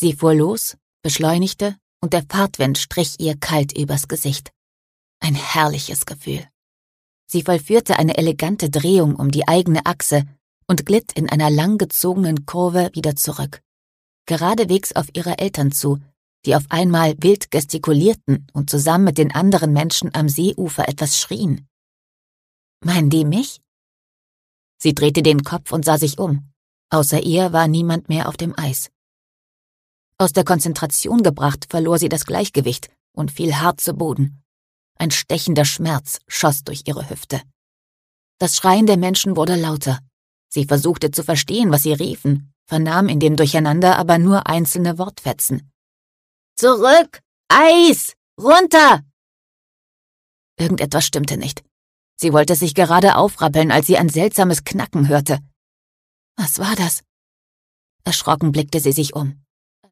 Sie fuhr los, beschleunigte und der Fahrtwind strich ihr kalt übers Gesicht. Ein herrliches Gefühl. Sie vollführte eine elegante Drehung um die eigene Achse und glitt in einer langgezogenen Kurve wieder zurück. Geradewegs auf ihre Eltern zu, die auf einmal wild gestikulierten und zusammen mit den anderen Menschen am Seeufer etwas schrien. »Meinen die mich?« Sie drehte den Kopf und sah sich um. Außer ihr war niemand mehr auf dem Eis. Aus der Konzentration gebracht, verlor sie das Gleichgewicht und fiel hart zu Boden. Ein stechender Schmerz schoss durch ihre Hüfte. Das Schreien der Menschen wurde lauter. Sie versuchte zu verstehen, was sie riefen, vernahm in dem Durcheinander aber nur einzelne Wortfetzen. »Zurück! Eis! Runter!« Irgendetwas stimmte nicht. Sie wollte sich gerade aufrappeln, als sie ein seltsames Knacken hörte. Was war das? Erschrocken blickte sie sich um.